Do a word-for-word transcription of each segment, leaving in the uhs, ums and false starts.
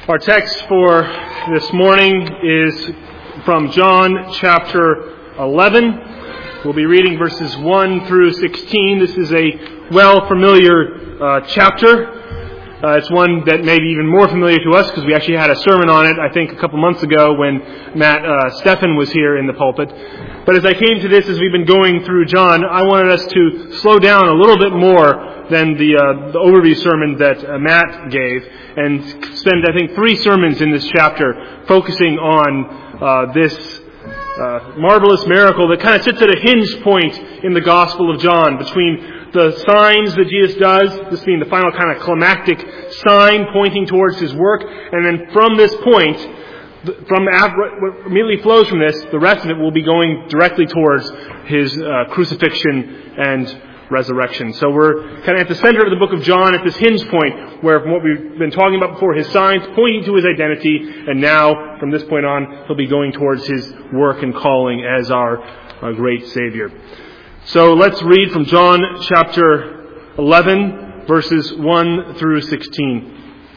Our text for this morning is from John chapter eleven. We'll be reading verses one through sixteen. This is a well familiar uh, chapter. Uh, it's one that may be even more familiar to us because we actually had a sermon on it, I think, a couple months ago when Matt uh, Stephan was here in the pulpit. But as I came to this, as we've been going through John, I wanted us to slow down a little bit more than the, uh, the overview sermon that uh, Matt gave, and spend, I think, three sermons in this chapter focusing on uh, this uh, marvelous miracle that kind of sits at a hinge point in the Gospel of John between the signs that Jesus does, this being the final kind of climactic sign pointing towards His work, and then from this point, from what immediately flows from this, the rest of it will be going directly towards His uh, crucifixion and resurrection. So we're kind of at the center of the book of John at this hinge point where, from what we've been talking about before, His signs pointing to His identity, and now from this point on He'll be going towards His work and calling as our, our great Savior. So let's read from John chapter eleven, verses one through sixteen.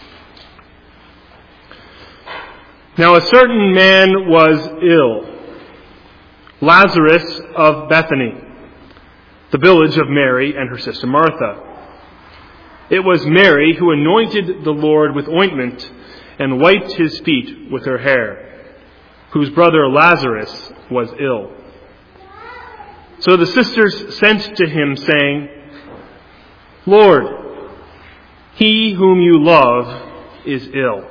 Now a certain man was ill, Lazarus of Bethany, the village of Mary and her sister Martha. It was Mary who anointed the Lord with ointment and wiped His feet with her hair, whose brother Lazarus was ill. So the sisters sent to Him, saying, Lord, he whom you love is ill.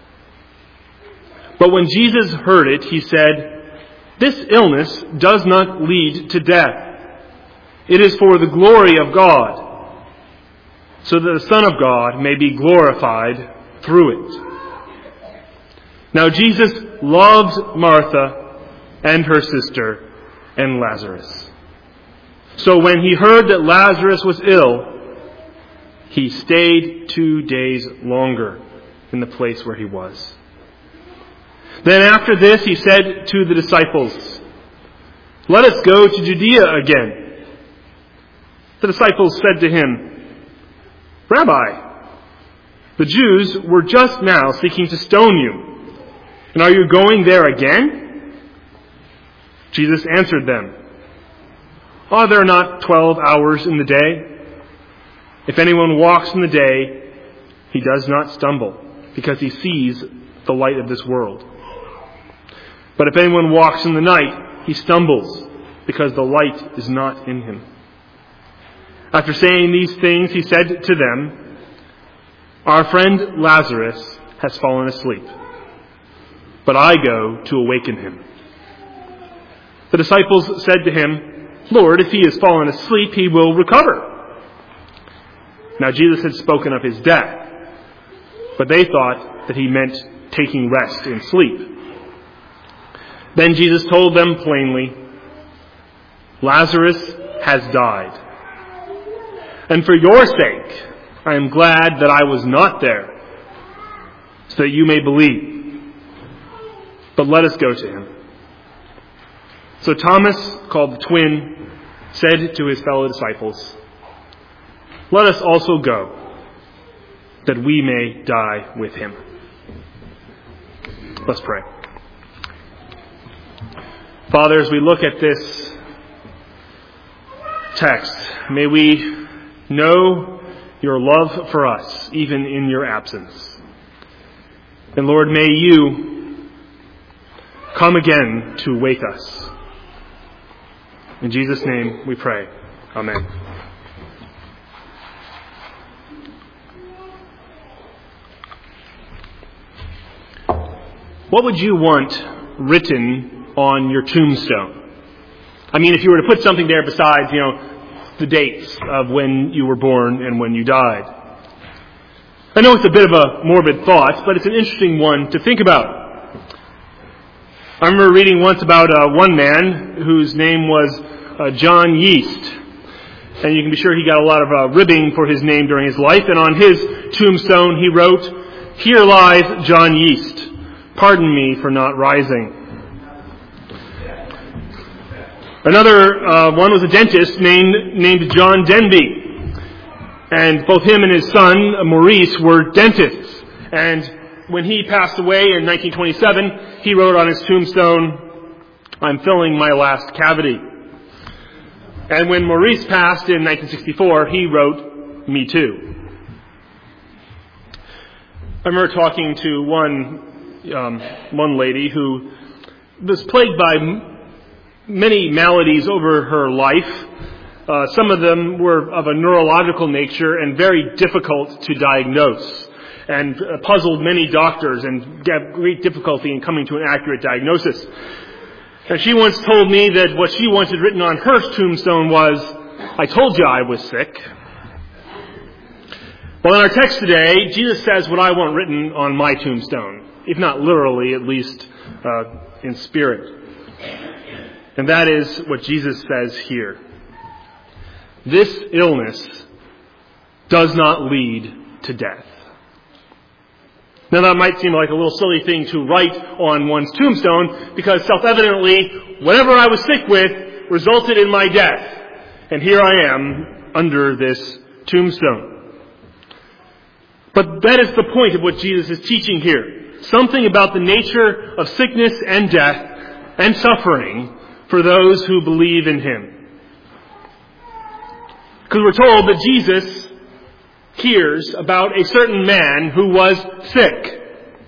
But when Jesus heard it, He said, This illness does not lead to death. It is for the glory of God, so that the Son of God may be glorified through it. Now Jesus loved Martha and her sister and Lazarus. So when He heard that Lazarus was ill, He stayed two days longer in the place where he was. Then after this He said to the disciples, Let us go to Judea again. The disciples said to Him, Rabbi, the Jews were just now seeking to stone you, and are you going there again? Jesus answered them, Are there not twelve hours in the day? If anyone walks in the day, he does not stumble, because he sees the light of this world. But if anyone walks in the night, he stumbles, because the light is not in him. After saying these things, He said to them, Our friend Lazarus has fallen asleep, but I go to awaken him. The disciples said to Him, Lord, if he has fallen asleep, he will recover. Now Jesus had spoken of his death, but they thought that He meant taking rest in sleep. Then Jesus told them plainly, Lazarus has died. And for your sake, I am glad that I was not there, so that you may believe. But let us go to him. So Thomas, called the twin, said to his fellow disciples, Let us also go, that we may die with him. Let's pray. Father, as we look at this text, may we know Your love for us, even in Your absence. And Lord, may You come again to wake us. In Jesus' name we pray. Amen. What would you want written on your tombstone? I mean, if you were to put something there besides, you know, the dates of when you were born and when you died. I know it's a bit of a morbid thought, but it's an interesting one to think about. I remember reading once about uh, one man whose name was uh, John Yeast. And you can be sure he got a lot of uh, ribbing for his name during his life. And on his tombstone he wrote, Here lies John Yeast. Pardon me for not rising. Another uh, one was a dentist named named John Denby. And both him and his son, Maurice, were dentists. And when he passed away in nineteen twenty-seven, he wrote on his tombstone, "I'm filling my last cavity." And when Maurice passed in nineteen sixty-four, he wrote, "Me too." I remember talking to one um, one lady who was plagued by m- many maladies over her life. Uh, some of them were of a neurological nature and very difficult to diagnose, and uh, puzzled many doctors and had great difficulty in coming to an accurate diagnosis. And she once told me that what she wanted written on her tombstone was, "I told you I was sick." Well, in our text today, Jesus says what I want written on my tombstone, if not literally, at least uh, in spirit. And that is what Jesus says here. This illness does not lead to death. Now that might seem like a little silly thing to write on one's tombstone, because self-evidently, whatever I was sick with resulted in my death. And here I am under this tombstone. But that is the point of what Jesus is teaching here. Something about the nature of sickness and death and suffering for those who believe in Him. Because we're told that Jesus hears about a certain man who was sick.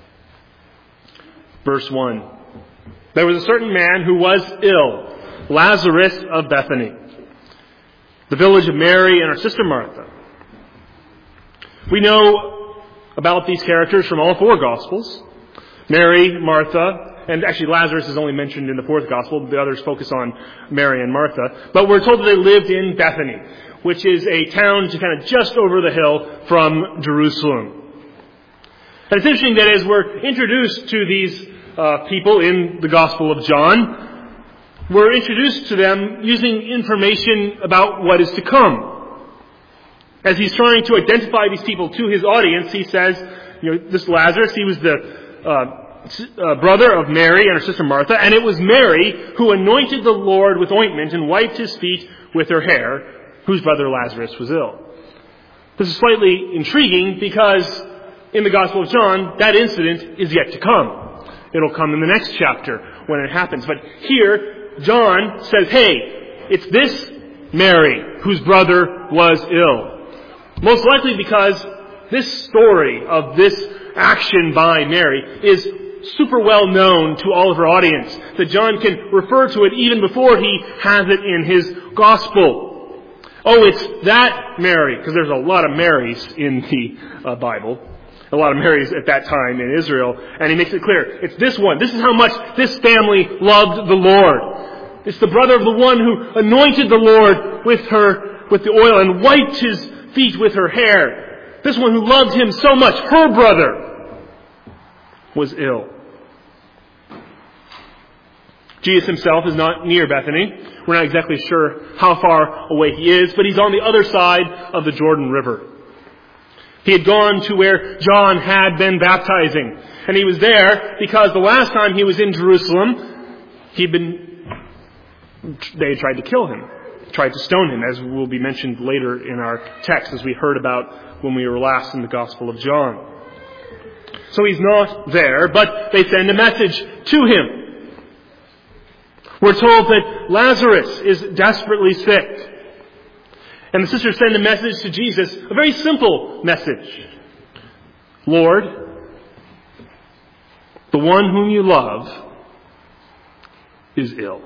Verse one. There was a certain man who was ill, Lazarus of Bethany, the village of Mary and her sister Martha. We know about these characters from all four Gospels. Mary, Martha, and actually Lazarus is only mentioned in the fourth Gospel. The others focus on Mary and Martha. But we're told that they lived in Bethany, which is a town kind of just over the hill from Jerusalem. And it's interesting that as we're introduced to these uh, people in the Gospel of John, we're introduced to them using information about what is to come. As he's trying to identify these people to his audience, he says, you know, this Lazarus, he was the uh, uh, brother of Mary and her sister Martha, and it was Mary who anointed the Lord with ointment and wiped his feet with her hair, whose brother Lazarus was ill. This is slightly intriguing because in the Gospel of John, that incident is yet to come. It'll come in the next chapter when it happens. But here, John says, hey, it's this Mary whose brother was ill. Most likely because this story of this action by Mary is super well known to all of her audience, that John can refer to it even before he has it in his Gospel. Oh, it's that Mary, because there's a lot of Marys in the uh, Bible. A lot of Marys at that time in Israel. And he makes it clear. It's this one. This is how much this family loved the Lord. It's the brother of the one who anointed the Lord with her, with the oil and wiped his feet with her hair. This one who loved him so much, her brother, was ill. Jesus himself is not near Bethany. We're not exactly sure how far away he is, but he's on the other side of the Jordan River. He had gone to where John had been baptizing. And he was there because the last time he was in Jerusalem, he'd been, they had tried to kill him, tried to stone him, as will be mentioned later in our text, as we heard about when we were last in the Gospel of John. So he's not there, but they send a message to him. We're told that Lazarus is desperately sick. And the sisters send a message to Jesus, a very simple message. Lord, the one whom you love is ill.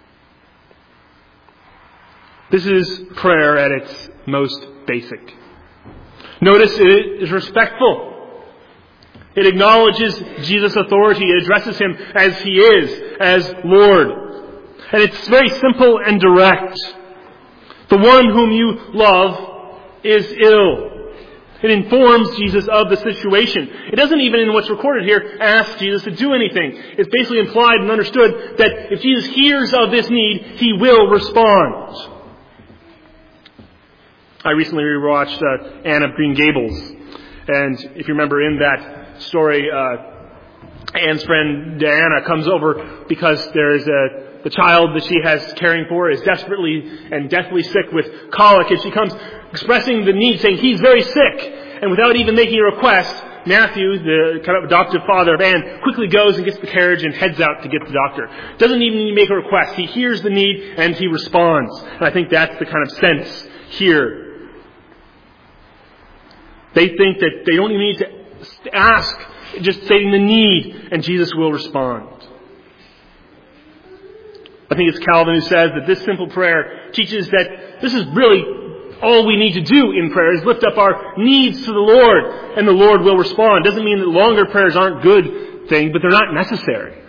This is prayer at its most basic. Notice it is respectful. It acknowledges Jesus' authority. It addresses him as he is, as Lord. And it's very simple and direct. The one whom you love is ill. It informs Jesus of the situation. It doesn't even, in what's recorded here, ask Jesus to do anything. It's basically implied and understood that if Jesus hears of this need, he will respond. I recently rewatched uh, Anne of Green Gables. And if you remember in that story, uh, Anne's friend Diana comes over because there's a The child that she has caring for is desperately and deathly sick with colic, and she comes expressing the need, saying he's very sick. And without even making a request, Matthew, the kind of adoptive father of Anne, quickly goes and gets the carriage and heads out to get the doctor. Doesn't even need to make a request. He hears the need and he responds. And I think that's the kind of sense here. They think that they don't even need to ask, just stating the need, and Jesus will respond. I think it's Calvin who says that this simple prayer teaches that this is really all we need to do in prayer is lift up our needs to the Lord, and the Lord will respond. Doesn't mean that longer prayers aren't good things, but they're not necessary.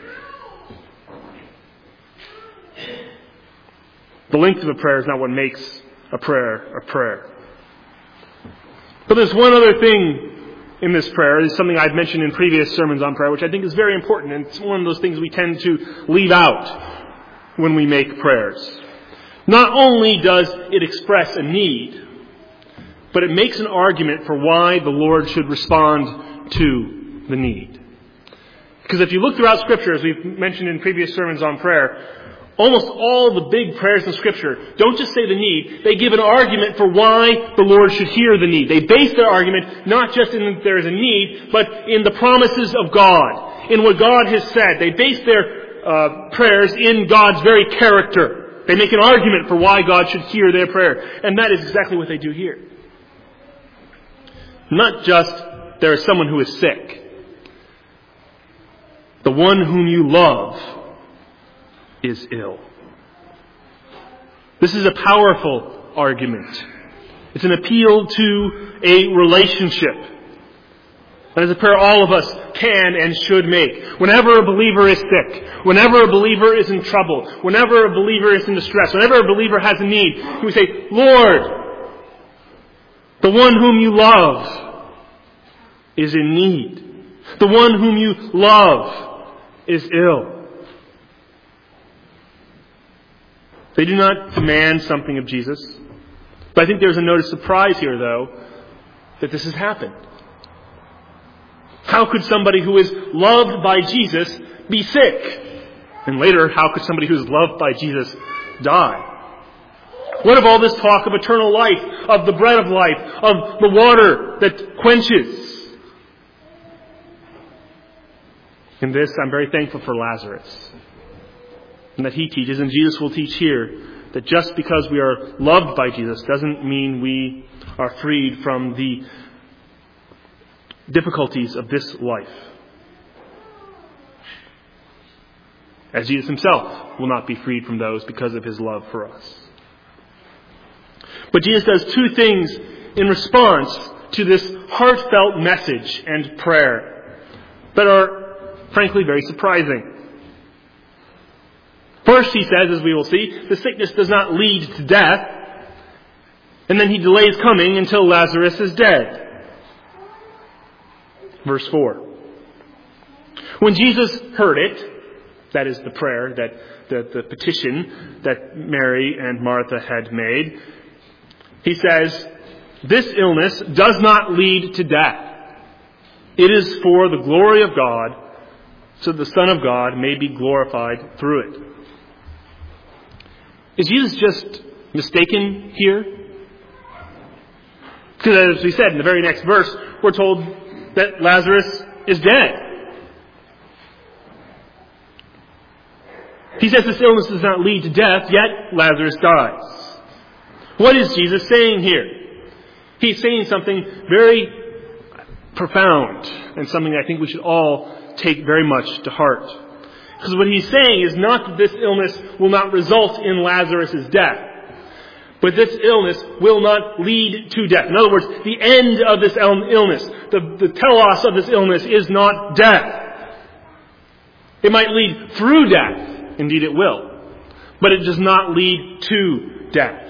The length of a prayer is not what makes a prayer a prayer. But there's one other thing in this prayer. It's something I've mentioned in previous sermons on prayer, which I think is very important, and it's one of those things we tend to leave out when we make prayers. Not only does it express a need, but it makes an argument for why the Lord should respond to the need. Because if you look throughout Scripture, as we've mentioned in previous sermons on prayer, almost all the big prayers in Scripture don't just say the need, they give an argument for why the Lord should hear the need. They base their argument not just in that there is a need, but in the promises of God, in what God has said. They base their Uh, prayers in God's very character. They make an argument for why God should hear their prayer. And that is exactly what they do here. Not just there is someone who is sick. The one whom you love is ill. This is a powerful argument. It's an appeal to a relationship. That is a prayer all of us can and should make. Whenever a believer is sick, whenever a believer is in trouble, whenever a believer is in distress, whenever a believer has a need, we say, Lord, the one whom you love is in need. The one whom you love is ill. They do not demand something of Jesus. But I think there's a note of surprise here, though, that this has happened. How could somebody who is loved by Jesus be sick? And later, how could somebody who is loved by Jesus die? What of all this talk of eternal life, of the bread of life, of the water that quenches? In this, I'm very thankful for Lazarus. And that he teaches, and Jesus will teach here, that just because we are loved by Jesus doesn't mean we are freed from the difficulties of this life. As Jesus himself will not be freed from those because of his love for us. But Jesus does two things in response to this heartfelt message and prayer that are, frankly, very surprising. First, he says, as we will see, the sickness does not lead to death, and then he delays coming until Lazarus is dead. Verse four. When Jesus heard it, that is the prayer, that the, the petition that Mary and Martha had made, he says, this illness does not lead to death. It is for the glory of God, so the Son of God may be glorified through it. Is Jesus just mistaken here? Because as we said in the very next verse, we're told that Lazarus is dead. He says this illness does not lead to death, yet Lazarus dies. What is Jesus saying here? He's saying something very profound, and something I think we should all take very much to heart. Because what he's saying is not that this illness will not result in Lazarus' death, but this illness will not lead to death. In other words, the end of this illness, the, the telos of this illness is not death. It might lead through death. Indeed it will. But it does not lead to death.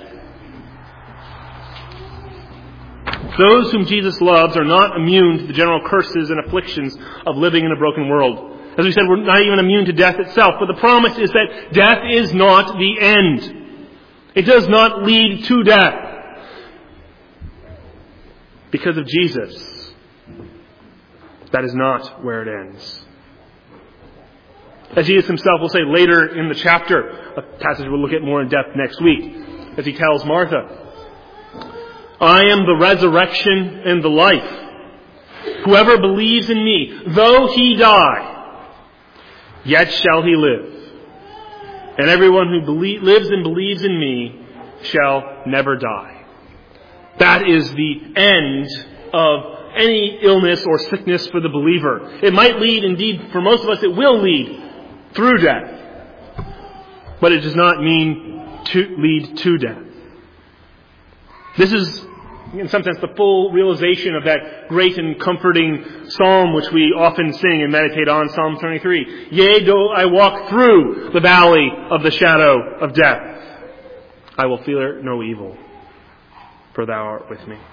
Those whom Jesus loves are not immune to the general curses and afflictions of living in a broken world. As we said, we're not even immune to death itself. But the promise is that death is not the end. It does not lead to death. Because of Jesus, that is not where it ends. As Jesus himself will say later in the chapter, a passage we'll look at more in depth next week, as he tells Martha, I am the resurrection and the life. Whoever believes in me, though he die, yet shall he live. And everyone who belie- lives and believes in me shall never die. That is the end of any illness or sickness for the believer. It might lead, indeed, for most of us, it will lead through death. But it does not mean to lead to death. This is, in some sense, the full realization of that great and comforting psalm which we often sing and meditate on, Psalm twenty-three. Yea, though I walk through the valley of the shadow of death, I will fear no evil, for thou art with me.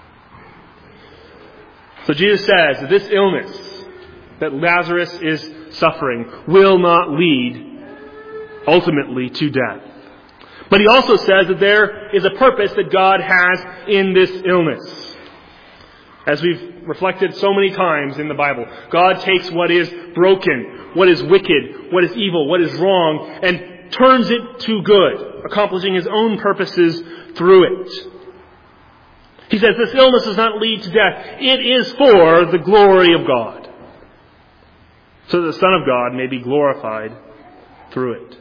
So Jesus says that this illness that Lazarus is suffering will not lead ultimately to death. But he also says that there is a purpose that God has in this illness. As we've reflected so many times in the Bible, God takes what is broken, what is wicked, what is evil, what is wrong, and turns it to good, accomplishing His own purposes through it. He says this illness does not lead to death. It is for the glory of God, so that the Son of God may be glorified through it.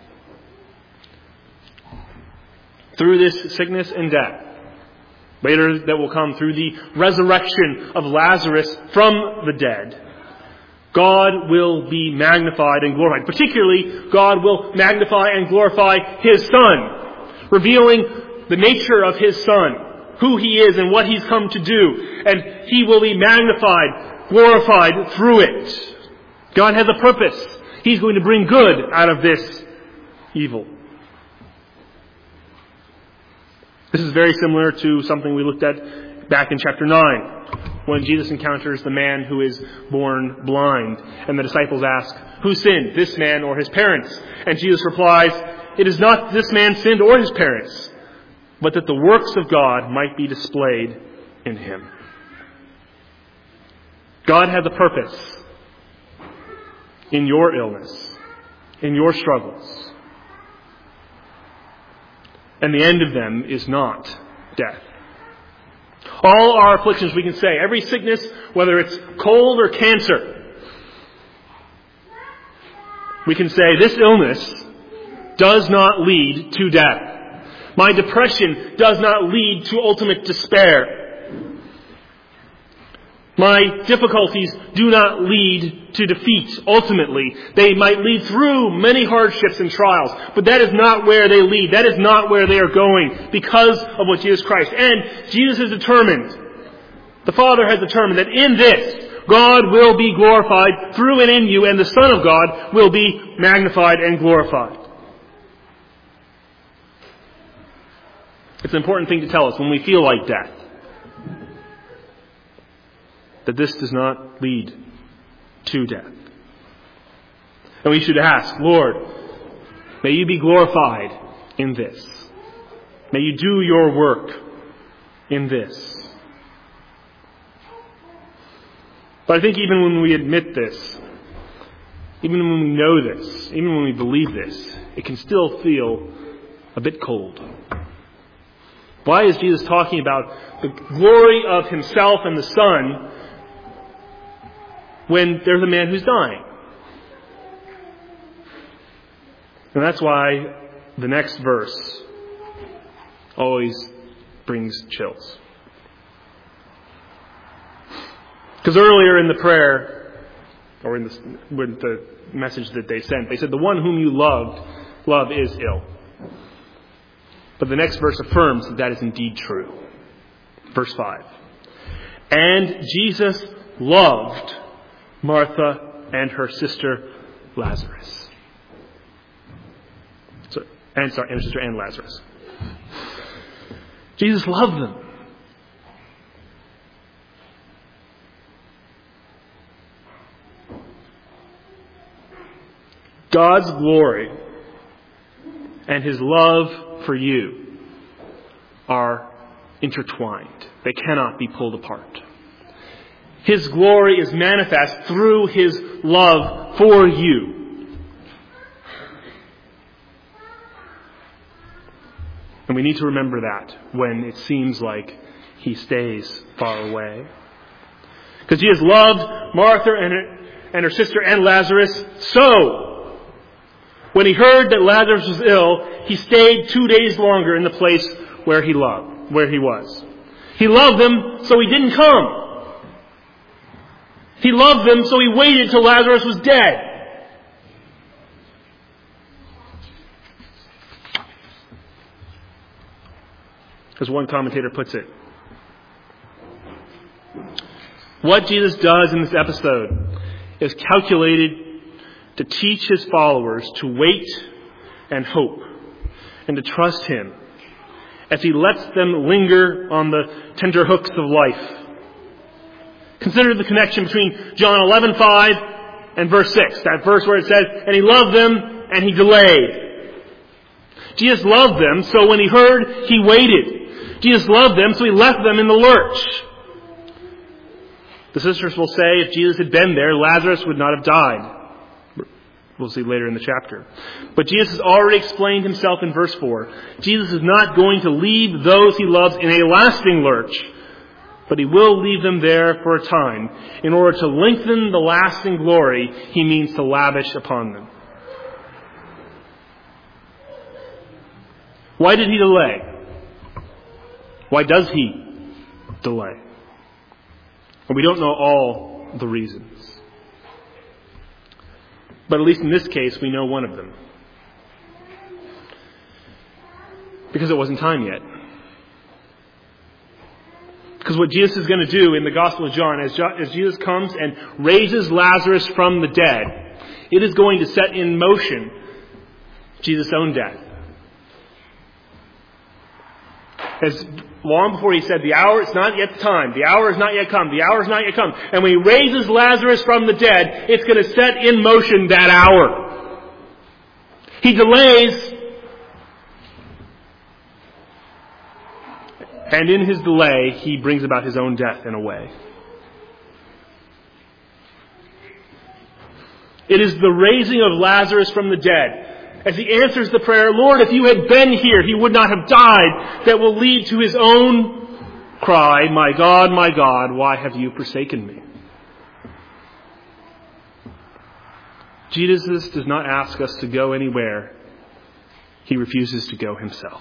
Through this sickness and death, later that will come through the resurrection of Lazarus from the dead, God will be magnified and glorified. Particularly, God will magnify and glorify His Son, revealing the nature of His Son, who He is and what He's come to do. And He will be magnified, glorified through it. God has a purpose. He's going to bring good out of this evil. This is very similar to something we looked at back in chapter nine, when Jesus encounters the man who is born blind. And the disciples ask, who sinned, this man or his parents? And Jesus replies, it is not this man sinned or his parents, but that the works of God might be displayed in him. God has a purpose in your illness, in your struggles. And the end of them is not death. All our afflictions, we can say, every sickness, whether it's cold or cancer, we can say this illness does not lead to death. My depression does not lead to ultimate despair. My difficulties do not lead to defeat ultimately. They might lead through many hardships and trials, but that is not where they lead. That is not where they are going because of what Jesus Christ. And Jesus has determined, the Father has determined that in this, God will be glorified through and in you, and the Son of God will be magnified and glorified. It's an important thing to tell us when we feel like death, that this does not lead to death. And we should ask, Lord, may you be glorified in this. May you do your work in this. But I think even when we admit this, even when we know this, even when we believe this, it can still feel a bit cold. Why is Jesus talking about the glory of Himself and the Son when there's a man who's dying? And that's why the next verse always brings chills. Because earlier in the prayer, or in the, with the message that they sent, they said, the one whom you loved, love is ill. But the next verse affirms that that is indeed true. Verse five. And Jesus loved Martha and her sister Lazarus. So, and sorry, and her sister and Lazarus. Jesus loved them. God's glory and His love for you are intertwined. They cannot be pulled apart. His glory is manifest through His love for you. And we need to remember that when it seems like He stays far away. Because Jesus loved Martha and her, and her sister and Lazarus. So, when he heard that Lazarus was ill, he stayed two days longer in the place where he loved, where he was. He loved them, so he didn't come. He loved them, so he waited till Lazarus was dead. As one commentator puts it, what Jesus does in this episode is calculated to teach his followers to wait and hope and to trust him as he lets them linger on the tender hooks of life. Consider the connection between John eleven five and verse six, that verse where it says, and he loved them and he delayed. Jesus loved them, so when he heard, he waited. Jesus loved them, so he left them in the lurch. The sisters will say if Jesus had been there, Lazarus would not have died. We'll see later in the chapter. But Jesus has already explained himself in verse four. Jesus is not going to leave those he loves in a lasting lurch, but he will leave them there for a time in order to lengthen the lasting glory he means to lavish upon them. Why did he delay? Why does he delay? And we don't know all the reasons. But at least in this case, we know one of them. Because it wasn't time yet. Because what Jesus is going to do in the Gospel of John, as, Jo- as Jesus comes and raises Lazarus from the dead, it is going to set in motion Jesus' own death. As long before he said, the hour, it's not yet the time. The hour has not yet come. The hour has not yet come. And when he raises Lazarus from the dead, it's going to set in motion that hour. He delays, and in his delay, he brings about his own death in a way. It is the raising of Lazarus from the dead, as he answers the prayer, Lord, if you had been here, he would not have died, that will lead to his own cry, my God, my God, why have you forsaken me? Jesus does not ask us to go anywhere. He refuses to go himself.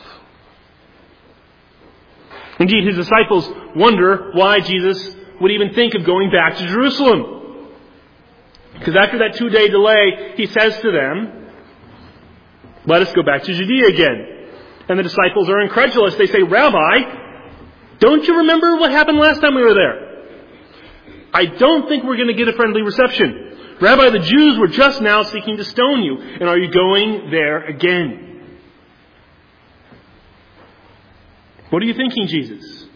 Indeed, his disciples wonder why Jesus would even think of going back to Jerusalem. Because after that two-day delay, he says to them, let us go back to Judea again. And the disciples are incredulous. They say, Rabbi, don't you remember what happened last time we were there? I don't think we're going to get a friendly reception. Rabbi, the Jews were just now seeking to stone you. And are you going there again? What are you thinking, Jesus?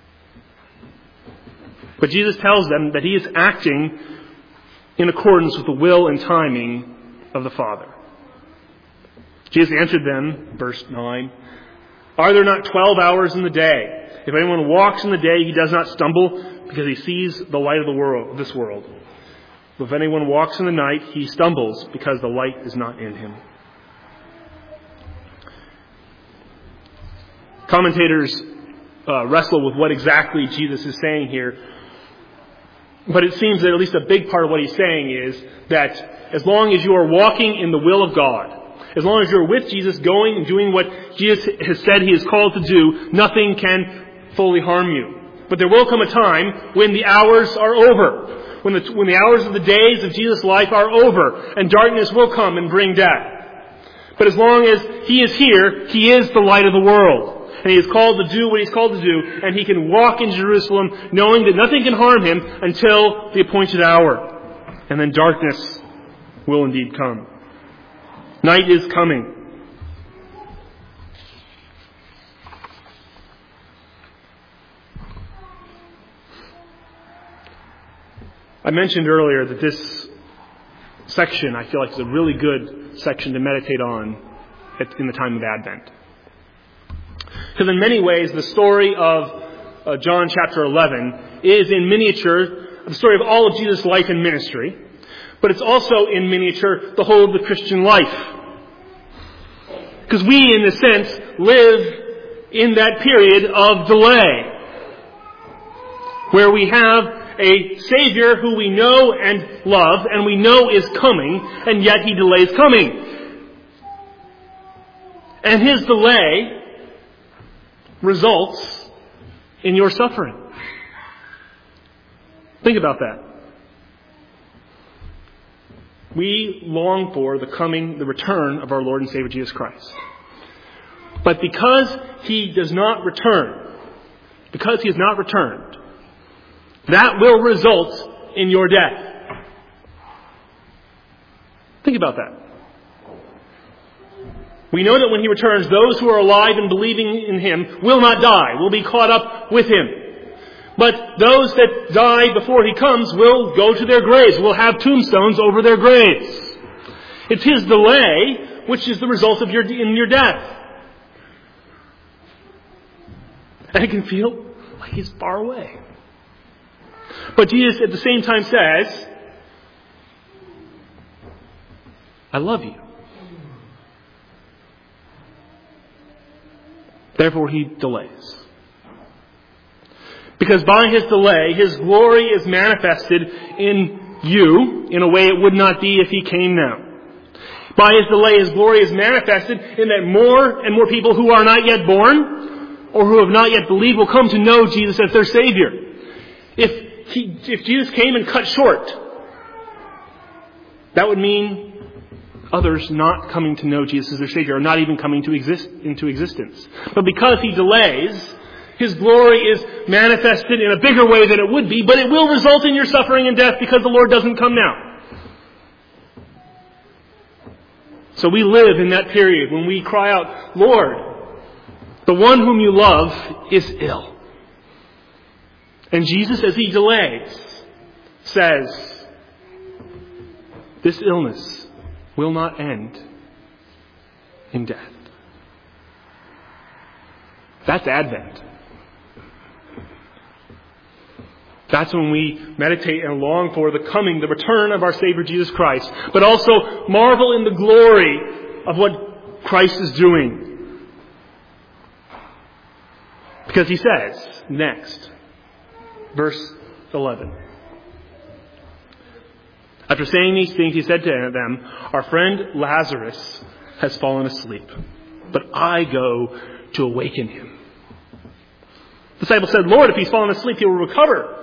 But Jesus tells them that he is acting in accordance with the will and timing of the Father. Jesus answered them, verse nine, are there not twelve hours in the day? If anyone walks in the day, he does not stumble because he sees the light of the world, this world. But if anyone walks in the night, he stumbles because the light is not in him. Commentators uh, wrestle with what exactly Jesus is saying here. But it seems that at least a big part of what he's saying is that as long as you are walking in the will of God, as long as you're with Jesus, going and doing what Jesus has said he is called to do, nothing can fully harm you. But there will come a time when the hours are over. When the, when the hours of the days of Jesus' life are over. And darkness will come and bring death. But as long as he is here, he is the light of the world. And he is called to do what he's called to do. And he can walk in Jerusalem knowing that nothing can harm him until the appointed hour. And then darkness will indeed come. Night is coming. I mentioned earlier that this section, I feel like, is a really good section to meditate on in the time of Advent. Because in many ways, the story of uh, John chapter eleven is in miniature the story of all of Jesus' life and ministry. But it's also in miniature the whole of the Christian life. Because we, in a sense, live in that period of delay. Where we have a Savior who we know and love and we know is coming, and yet He delays coming. And His delay results in your suffering. Think about that. We long for the coming, the return of our Lord and Savior Jesus Christ. But because He does not return, because He has not returned, that will result in your death. Think about that. We know that when He returns, those who are alive and believing in Him will not die, will be caught up with Him. But those that die before He comes will go to their graves, will have tombstones over their graves. It's His delay which is the result of your in your death. And it can feel like He's far away. But Jesus at the same time says, I love you. Therefore He delays. Because by His delay, His glory is manifested in you in a way it would not be if He came now. By His delay, His glory is manifested in that more and more people who are not yet born or who have not yet believed will come to know Jesus as their Savior. If he, if Jesus came and cut short, that would mean others not coming to know Jesus as their Savior or not even coming to exist into existence. But because He delays, His glory is manifested in a bigger way than it would be, but it will result in your suffering and death because the Lord doesn't come now. So we live in that period when we cry out, Lord, the one whom you love is ill. And Jesus, as He delays, says, this illness will not end in death. That's Advent. That's when we meditate and long for the coming, the return of our Savior Jesus Christ. But also marvel in the glory of what Christ is doing. Because He says, next, verse eleven. After saying these things, He said to them, our friend Lazarus has fallen asleep, but I go to awaken him. The disciples said, Lord, if he's fallen asleep, he will recover.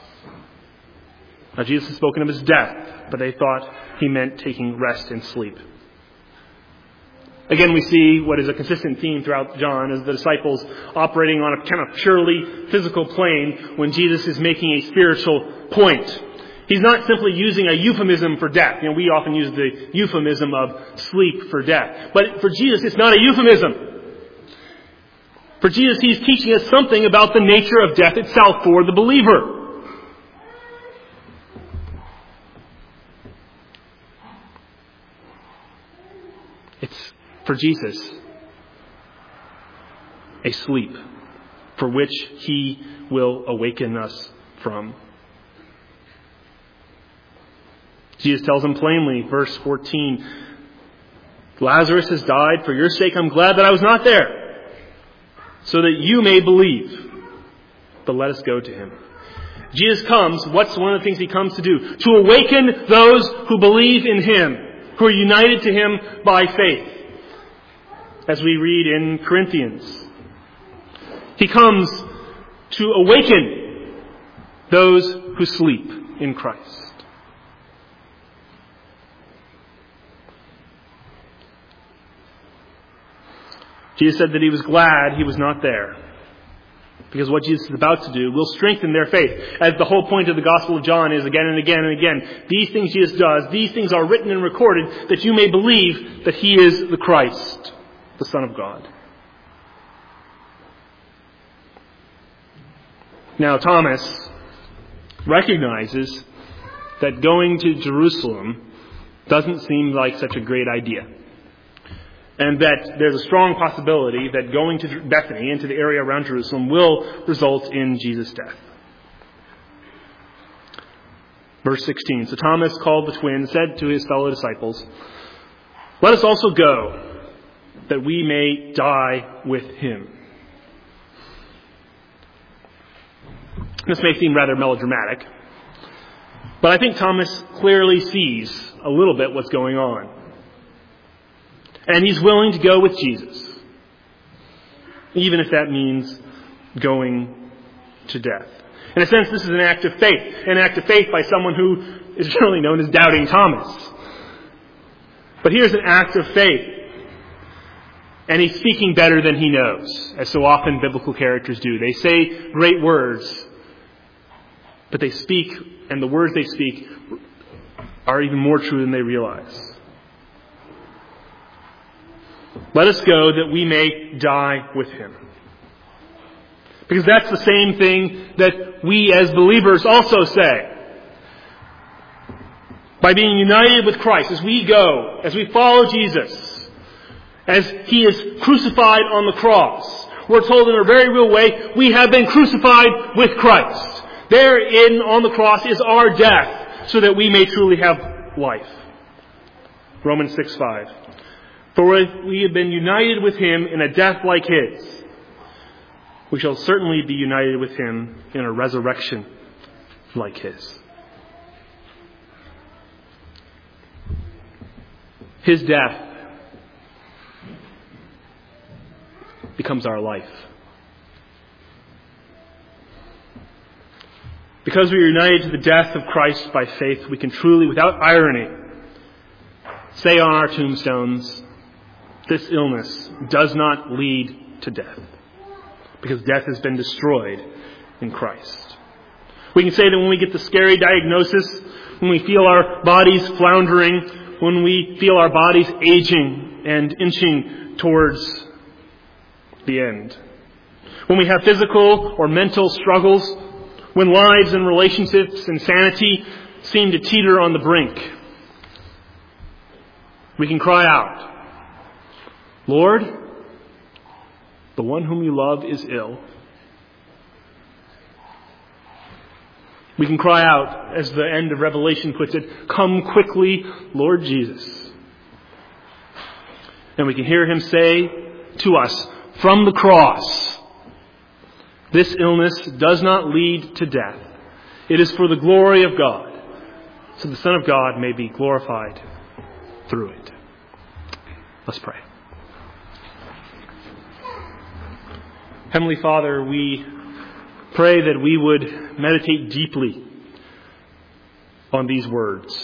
Now Jesus had spoken of His death, but they thought He meant taking rest and sleep. Again, we see what is a consistent theme throughout John as the disciples operating on a kind of purely physical plane when Jesus is making a spiritual point. He's not simply using a euphemism for death. You know, we often use the euphemism of sleep for death. But for Jesus, it's not a euphemism. For Jesus, He's teaching us something about the nature of death itself for the believer. It's, for Jesus, a sleep for which He will awaken us from. Jesus tells them plainly, verse fourteen, Lazarus has died. For your sake, I'm glad that I was not there, so that you may believe. But let us go to Him. Jesus comes, what's one of the things He comes to do? To awaken those who believe in Him, who are united to Him by faith. As we read in Corinthians, He comes to awaken those who sleep in Christ. Jesus said that He was glad He was not there, because what Jesus is about to do will strengthen their faith. As the whole point of the Gospel of John is again and again and again, these things Jesus does, these things are written and recorded that you may believe that He is the Christ, the Son of God. Now Thomas recognizes that going to Jerusalem doesn't seem like such a great idea. And that there's a strong possibility that going to Bethany, into the area around Jerusalem, will result in Jesus' death. Verse sixteen. So Thomas called the twin, said to his fellow disciples, let us also go, that we may die with Him. This may seem rather melodramatic, But I think Thomas clearly sees a little bit what's going on. And he's willing to go with Jesus, even if that means going to death. In a sense, this is an act of faith. An act of faith by someone who is generally known as Doubting Thomas. But here's an act of faith. And he's speaking better than he knows, as so often biblical characters do. They say great words, but they speak, and the words they speak are even more true than they realize. Let us go that we may die with him. Because that's the same thing that we as believers also say. By being united with Christ, as we go, as we follow Jesus, as he is crucified on the cross, we're told in a very real way, we have been crucified with Christ. Therein on the cross is our death, so that we may truly have life. Romans six five. For if we have been united with him in a death like his, we shall certainly be united with him in a resurrection like his. His death becomes our life. Because we are united to the death of Christ by faith, we can truly, without irony, say on our tombstones, this illness does not lead to death, because death has been destroyed in Christ. We can say that when we get the scary diagnosis, when we feel our bodies floundering, when we feel our bodies aging and inching towards the end, when we have physical or mental struggles, when lives and relationships and sanity seem to teeter on the brink, we can cry out, Lord, the one whom you love is ill. We can cry out, as the end of Revelation puts it, come quickly, Lord Jesus. And we can hear him say to us from the cross, this illness does not lead to death. It is for the glory of God, so the Son of God may be glorified through it. Let's pray. Heavenly Father, we pray that we would meditate deeply on these words.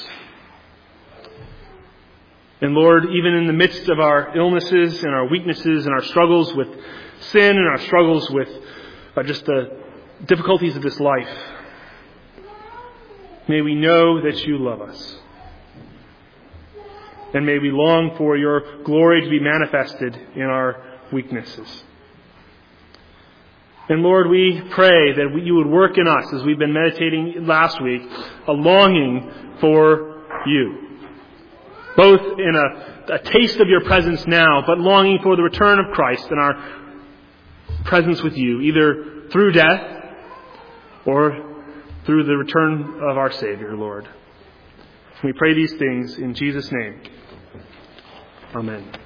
And Lord, even in the midst of our illnesses and our weaknesses and our struggles with sin and our struggles with uh, just the difficulties of this life, may we know that you love us. And may we long for your glory to be manifested in our weaknesses. And Lord, we pray that you would work in us, as we've been meditating last week, a longing for you. Both in a, a taste of your presence now, but longing for the return of Christ and our presence with you, either through death or through the return of our Savior, Lord. We pray these things in Jesus' name. Amen.